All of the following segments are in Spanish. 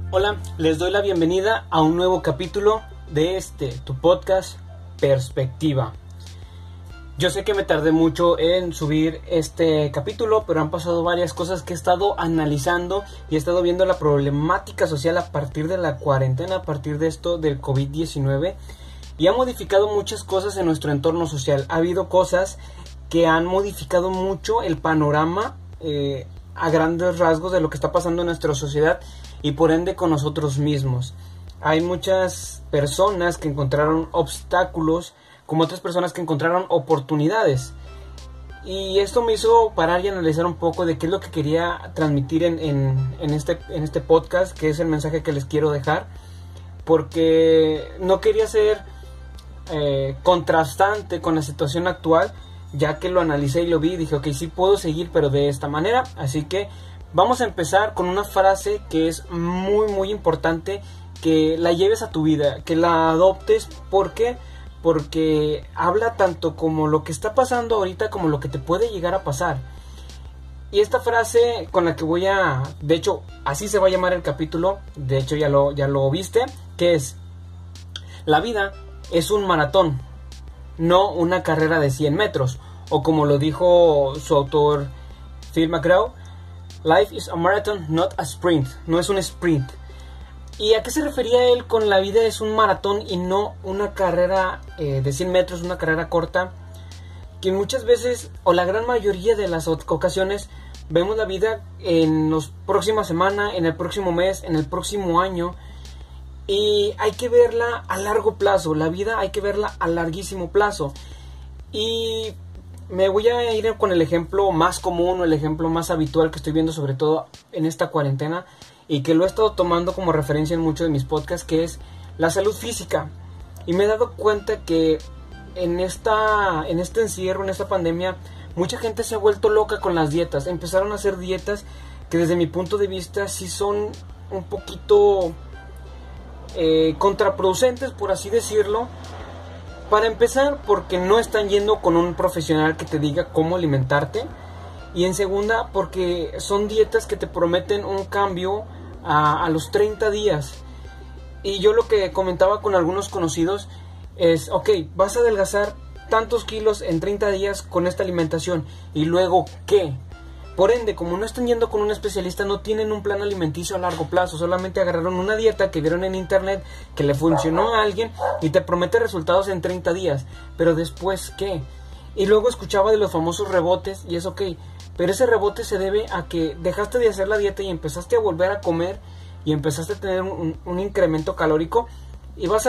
Hola, les doy la bienvenida a un nuevo capítulo de tu podcast Perspectiva. Yo sé que me tardé mucho en subir este capítulo, pero han pasado varias cosas que he estado analizando y he estado viendo la problemática social a partir de la cuarentena, a partir de esto del COVID-19, y ha modificado muchas cosas en nuestro entorno social. Ha habido cosas que han modificado mucho el panorama a grandes rasgos de lo que está pasando en nuestra sociedad y por ende con nosotros mismos. Hay muchas personas que encontraron obstáculos, como otras personas que encontraron oportunidades. Y esto me hizo parar y analizar un poco de qué es lo que quería transmitir en este podcast, que es el mensaje que les quiero dejar. Porque no quería ser contrastante con la situación actual, ya que lo analicé y lo vi y dije, ok, sí puedo seguir, pero de esta manera. Así que vamos a empezar con una frase que es muy importante, que la lleves a tu vida, que la adoptes. ¿Por qué? Porque habla tanto como lo que está pasando ahorita como lo que te puede llegar a pasar. Y esta frase con la que de hecho, así se va a llamar el capítulo, de hecho ya lo viste, que es: la vida es un maratón, no una carrera de 100 metros. O como lo dijo su autor Phil McGraw, life is a marathon, not a sprint. No es un sprint. ¿Y a qué se refería él con la vida es un maratón y no una carrera de 100 metros, una carrera corta? Que muchas veces, o la gran mayoría de las ocasiones, vemos la vida en la próxima semana, en el próximo mes, en el próximo año. Y hay que verla a largo plazo. La vida hay que verla a larguísimo plazo. Y me voy a ir con el ejemplo más común, o el ejemplo más habitual que estoy viendo, sobre todo en esta cuarentena, y que lo he estado tomando como referencia en muchos de mis podcasts, que es la salud física. Y me he dado cuenta que en este encierro, en esta pandemia, mucha gente se ha vuelto loca con las dietas. Empezaron a hacer dietas que desde mi punto de vista sí son un poquito contraproducentes, por así decirlo. Para empezar, porque no están yendo con un profesional que te diga cómo alimentarte. Y en segunda, porque son dietas que te prometen un cambio a los 30 días. Y yo lo que comentaba con algunos conocidos es, ok, vas a adelgazar tantos kilos en 30 días con esta alimentación. ¿Y luego qué? Por ende, como no están yendo con un especialista, no tienen un plan alimenticio a largo plazo. Solamente agarraron una dieta que vieron en internet, que le funcionó a alguien y te promete resultados en 30 días. Pero después, ¿qué? Y luego escuchaba de los famosos rebotes, y es ok. Pero ese rebote se debe a que dejaste de hacer la dieta y empezaste a volver a comer y empezaste a tener un incremento calórico y vas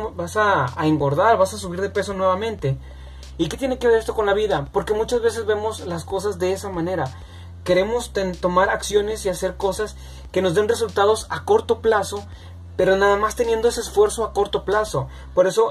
a engordar, vas a subir de peso nuevamente. ¿Y qué tiene que ver esto con la vida? Porque muchas veces vemos las cosas de esa manera. Queremos tomar acciones y hacer cosas que nos den resultados a corto plazo, pero nada más teniendo ese esfuerzo a corto plazo. Por eso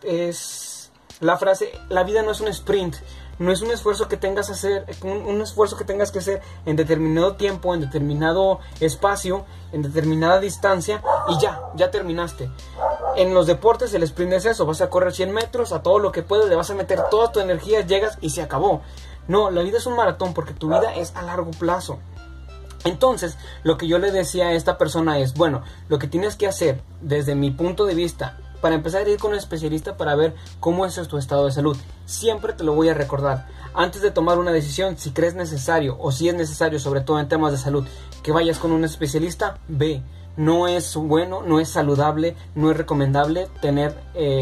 es la frase: la vida no es un sprint. No es un esfuerzo que tengas que hacer, un esfuerzo que tengas que hacer en determinado tiempo, en determinado espacio, en determinada distancia y ya terminaste. En los deportes el sprint es eso: vas a correr 100 metros a todo lo que puedes, le vas a meter toda tu energía, llegas y se acabó. No, la vida es un maratón porque tu vida es a largo plazo. Entonces, lo que yo le decía a esta persona es, bueno, lo que tienes que hacer desde mi punto de vista, para empezar a ir con un especialista para ver cómo es tu estado de salud. Siempre te lo voy a recordar. Antes de tomar una decisión, si crees necesario o si es necesario, sobre todo en temas de salud, que vayas con un especialista, ve. No es bueno, no es saludable, no es recomendable tener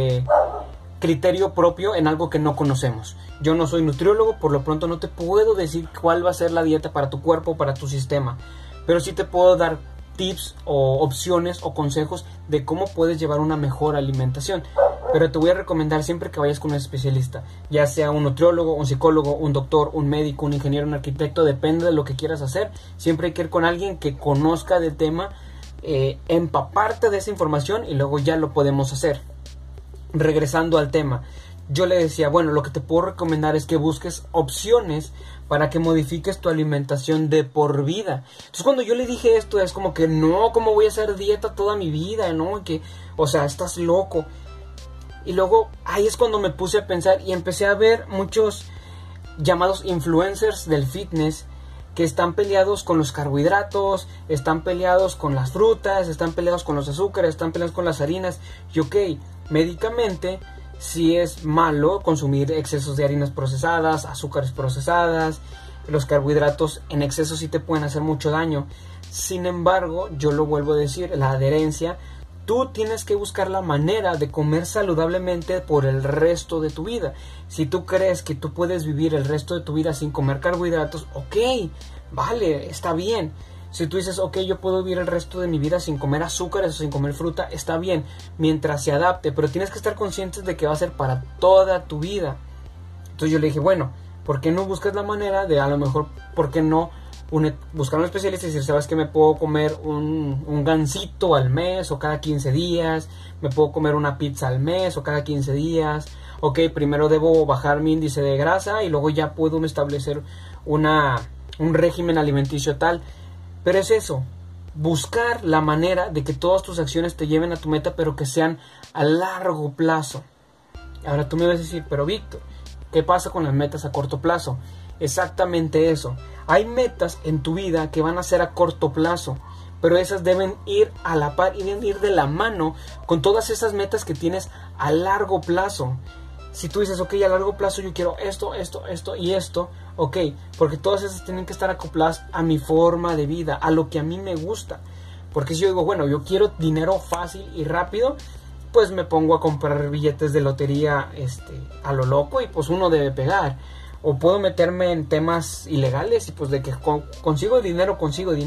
criterio propio en algo que no conocemos. Yo no soy nutriólogo, por lo pronto no te puedo decir cuál va a ser la dieta para tu cuerpo, para tu sistema. Pero sí te puedo dar tips o opciones o consejos de cómo puedes llevar una mejor alimentación. Pero te voy a recomendar siempre que vayas con un especialista, ya sea un nutriólogo, un psicólogo, un doctor, un médico, un ingeniero, un arquitecto, depende de lo que quieras hacer. Siempre hay que ir con alguien que conozca del tema, empaparte de esa información y luego ya lo podemos hacer. Regresando al tema, yo le decía, bueno, lo que te puedo recomendar es que busques opciones para que modifiques tu alimentación de por vida. Entonces cuando yo le dije esto, es como que no, ¿cómo voy a hacer dieta toda mi vida? ¿No? Que, o sea, estás loco. Y luego ahí es cuando me puse a pensar y empecé a ver muchos llamados influencers del fitness que están peleados con los carbohidratos, están peleados con las frutas, están peleados con los azúcares, están peleados con las harinas. Y ok, médicamente sí es malo consumir excesos de harinas procesadas, azúcares procesadas, los carbohidratos en exceso sí te pueden hacer mucho daño. Sin embargo, yo lo vuelvo a decir, la adherencia, tú tienes que buscar la manera de comer saludablemente por el resto de tu vida. Si tú crees que tú puedes vivir el resto de tu vida sin comer carbohidratos, ok, vale, está bien. Si tú dices, ok, yo puedo vivir el resto de mi vida sin comer azúcares o sin comer fruta, está bien, mientras se adapte. Pero tienes que estar conscientes de que va a ser para toda tu vida. Entonces yo le dije, bueno, ¿por qué no buscas la manera de, a lo mejor, por qué no buscar un especialista y decir, sabes que me puedo comer un gansito al mes o cada 15 días, me puedo comer una pizza al mes o cada 15 días, ok, primero debo bajar mi índice de grasa y luego ya puedo establecer un régimen alimenticio tal. Pero es eso, buscar la manera de que todas tus acciones te lleven a tu meta, pero que sean a largo plazo. Ahora tú me vas a decir, pero Víctor, ¿qué pasa con las metas a corto plazo? Exactamente eso. Hay metas en tu vida que van a ser a corto plazo, pero esas deben ir a la par y deben ir de la mano con todas esas metas que tienes a largo plazo. Si tú dices, ok, a largo plazo yo quiero esto, esto, esto y esto, ok, porque todas esas tienen que estar acopladas a mi forma de vida, a lo que a mí me gusta. Porque si yo digo, bueno, yo quiero dinero fácil y rápido, pues me pongo a comprar billetes de lotería a lo loco y pues uno debe pegar. O puedo meterme en temas ilegales y pues de que consigo dinero.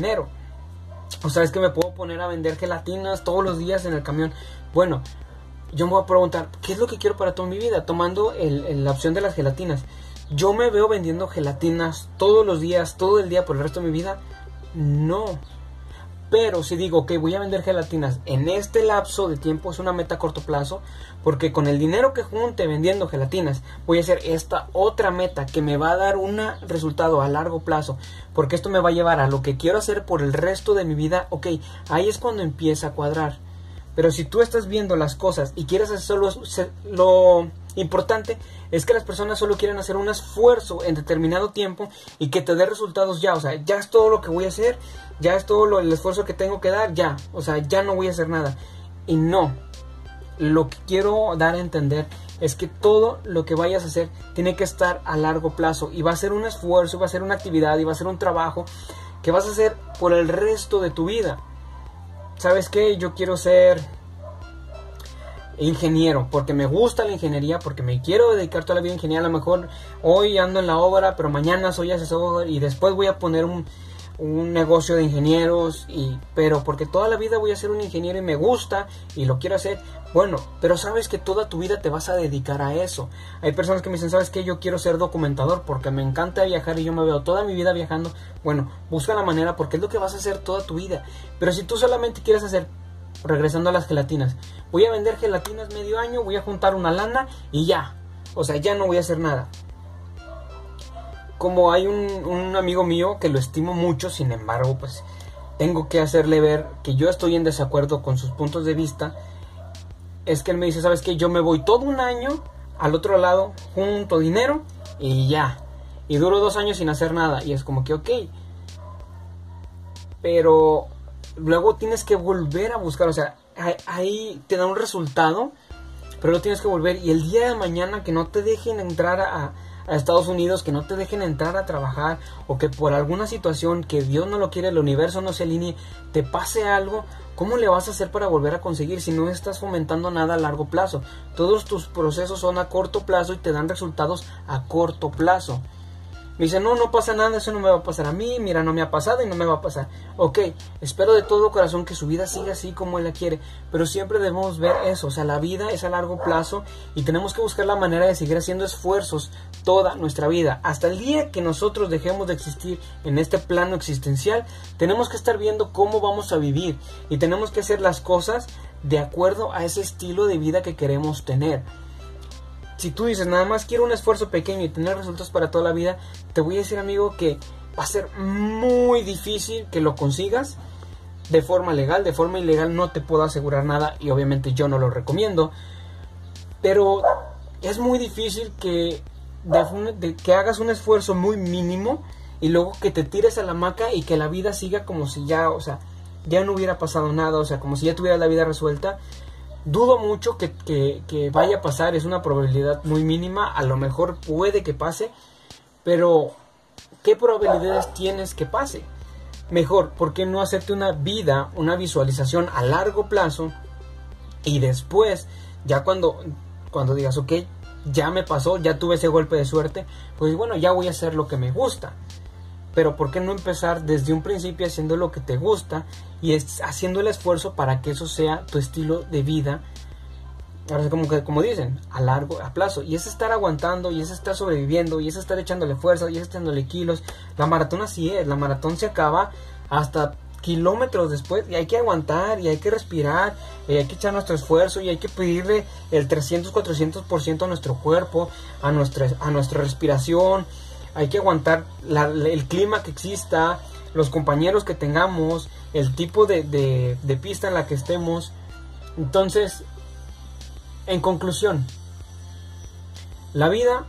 O sea, es que me puedo poner a vender gelatinas todos los días en el camión. Bueno, yo me voy a preguntar, ¿qué es lo que quiero para toda mi vida? Tomando la opción de las gelatinas. ¿Yo me veo vendiendo gelatinas todos los días, todo el día por el resto de mi vida? No. Pero si digo que voy a vender gelatinas en este lapso de tiempo, es una meta a corto plazo, porque con el dinero que junte vendiendo gelatinas voy a hacer esta otra meta que me va a dar un resultado a largo plazo, porque esto me va a llevar a lo que quiero hacer por el resto de mi vida. Ok, ahí es cuando empieza a cuadrar. Pero si tú estás viendo las cosas y quieres hacer solo lo importante es que las personas solo quieren hacer un esfuerzo en determinado tiempo y que te dé resultados ya. O sea, ya es todo lo que voy a hacer, ya es todo el esfuerzo que tengo que dar, ya. O sea, ya no voy a hacer nada. Y no, lo que quiero dar a entender es que todo lo que vayas a hacer tiene que estar a largo plazo. Y va a ser un esfuerzo, va a ser una actividad y va a ser un trabajo que vas a hacer por el resto de tu vida. ¿Sabes qué? Yo quiero ser ingeniero porque me gusta la ingeniería, porque me quiero dedicar toda la vida a ingeniería. A lo mejor hoy ando en la obra, pero mañana soy asesor y después voy a poner un negocio de ingenieros, pero porque toda la vida voy a ser un ingeniero y me gusta y lo quiero hacer. Bueno, pero sabes que toda tu vida te vas a dedicar a eso. Hay personas que me dicen, ¿sabes qué? Yo quiero ser documentador porque me encanta viajar y yo me veo toda mi vida viajando. Bueno, busca la manera porque es lo que vas a hacer toda tu vida. Pero si tú solamente quieres hacer, regresando a las gelatinas, voy a vender gelatinas medio año, voy a juntar una lana y ya. O sea, ya no voy a hacer nada. Como hay un amigo mío que lo estimo mucho, sin embargo, pues tengo que hacerle ver que yo estoy en desacuerdo con sus puntos de vista. Es que él me dice, ¿sabes qué? Yo me voy todo un año al otro lado, junto dinero y ya. Y duro 2 años sin hacer nada. Y es como que, ok. Pero luego tienes que volver a buscar. O sea, ahí te da un resultado, pero lo tienes que volver. Y el día de mañana que no te dejen entrar a Estados Unidos, que no te dejen entrar a trabajar, o que por alguna situación que Dios no lo quiere, el universo no se alinee, te pase algo, ¿cómo le vas a hacer para volver a conseguir si no estás fomentando nada a largo plazo? Todos tus procesos son a corto plazo y te dan resultados a corto plazo. Me dice, no pasa nada, eso no me va a pasar a mí, mira, no me ha pasado y no me va a pasar. Ok, espero de todo corazón que su vida siga así como él la quiere, pero siempre debemos ver eso, o sea, la vida es a largo plazo y tenemos que buscar la manera de seguir haciendo esfuerzos toda nuestra vida. Hasta el día que nosotros dejemos de existir en este plano existencial, tenemos que estar viendo cómo vamos a vivir y tenemos que hacer las cosas de acuerdo a ese estilo de vida que queremos tener. Si tú dices, nada más quiero un esfuerzo pequeño y tener resultados para toda la vida, te voy a decir, amigo, que va a ser muy difícil que lo consigas de forma legal. De forma ilegal no te puedo asegurar nada y obviamente yo no lo recomiendo. Pero es muy difícil que hagas un esfuerzo muy mínimo y luego que te tires a la hamaca y que la vida siga como si ya, o sea, ya no hubiera pasado nada, o sea, como si ya tuvieras la vida resuelta. Dudo mucho que vaya a pasar, es una probabilidad muy mínima, a lo mejor puede que pase, pero ¿qué probabilidades tienes que pase? Mejor, ¿por qué no hacerte una vida, una visualización a largo plazo y después, ya cuando digas, ok, ya me pasó, ya tuve ese golpe de suerte, pues bueno, ya voy a hacer lo que me gusta? Pero ¿por qué no empezar desde un principio haciendo lo que te gusta y haciendo el esfuerzo para que eso sea tu estilo de vida? Ahora, como dicen, a plazo. Y es estar aguantando, y es estar sobreviviendo, y es estar echándole fuerza, y es echándole kilos. La maratón así es, la maratón se acaba hasta kilómetros después, y hay que aguantar, y hay que respirar, y hay que echar nuestro esfuerzo, y hay que pedirle el 300-400% a nuestro cuerpo, a nuestra respiración. Hay que aguantar el clima que exista, los compañeros que tengamos, el tipo de pista en la que estemos. Entonces, en conclusión, la vida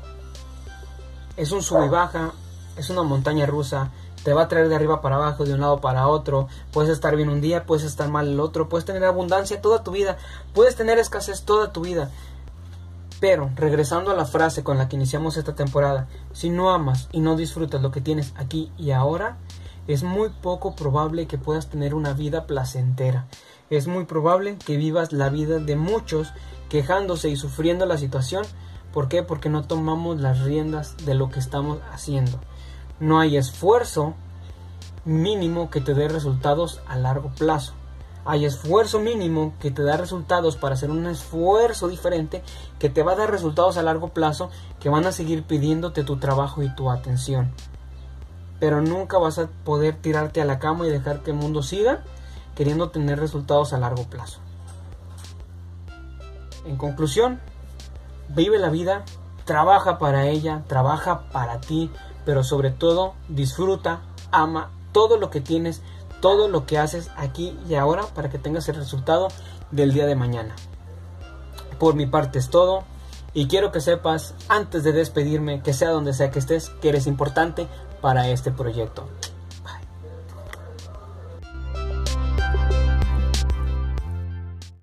es un sub y baja, es una montaña rusa, te va a traer de arriba para abajo, de un lado para otro. Puedes estar bien un día, puedes estar mal el otro, puedes tener abundancia toda tu vida, puedes tener escasez toda tu vida. Pero, regresando a la frase con la que iniciamos esta temporada, si no amas y no disfrutas lo que tienes aquí y ahora, es muy poco probable que puedas tener una vida placentera. Es muy probable que vivas la vida de muchos quejándose y sufriendo la situación. ¿Por qué? Porque no tomamos las riendas de lo que estamos haciendo. No hay esfuerzo mínimo que te dé resultados a largo plazo. Hay esfuerzo mínimo que te da resultados para hacer un esfuerzo diferente que te va a dar resultados a largo plazo, que van a seguir pidiéndote tu trabajo y tu atención. Pero nunca vas a poder tirarte a la cama y dejar que el mundo siga queriendo tener resultados a largo plazo. En conclusión, vive la vida, trabaja para ella, trabaja para ti, pero sobre todo disfruta, ama todo lo que tienes, todo lo que haces aquí y ahora para que tengas el resultado del día de mañana. Por mi parte es todo, y quiero que sepas, antes de despedirme, que sea donde sea que estés, que eres importante para este proyecto.